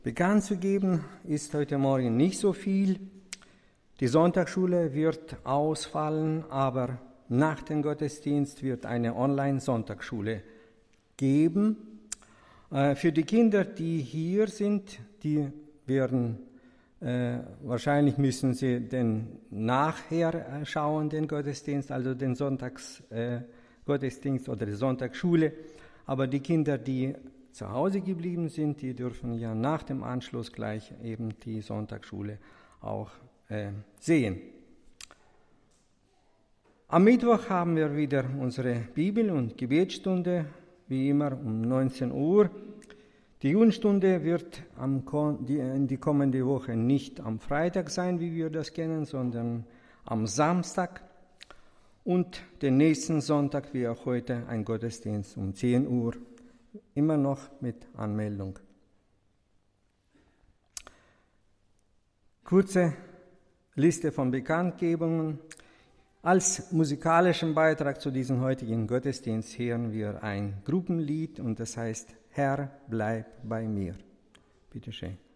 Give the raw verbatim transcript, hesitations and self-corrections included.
Bekannt zu geben ist heute Morgen nicht so viel. Die Sonntagsschule wird ausfallen, aber nach dem Gottesdienst wird eine Online-Sonntagsschule geben. Äh, für die Kinder, die hier sind, die werden äh, wahrscheinlich müssen sie den nachher schauen, den Gottesdienst, also den Sonntagsgottesdienst äh, oder die Sonntagsschule. Aber die Kinder, die zu Hause geblieben sind, die dürfen ja nach dem Anschluss gleich eben die Sonntagsschule auch äh, sehen. Am Mittwoch haben wir wieder unsere Bibel- und Gebetsstunde, wie immer um neunzehn Uhr. Die Jugendstunde wird am, die, in die kommende Woche nicht am Freitag sein, wie wir das kennen, sondern am Samstag. Und den nächsten Sonntag, wie auch heute, ein Gottesdienst um zehn Uhr. Immer noch mit Anmeldung. Kurze Liste von Bekanntgebungen. Als musikalischen Beitrag zu diesem heutigen Gottesdienst hören wir ein Gruppenlied und das heißt Herr, bleib bei mir. Bitte schön.